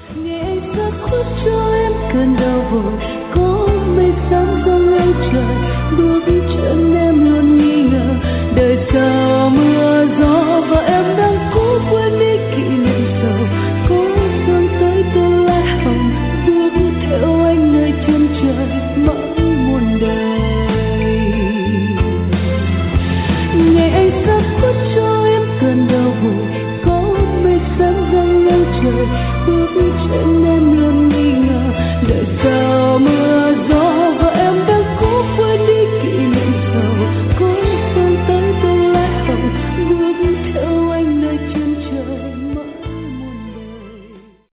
nghe anh xót khuất cho em cơn đau buồn, có mây sáng dâng lên trời bước chân em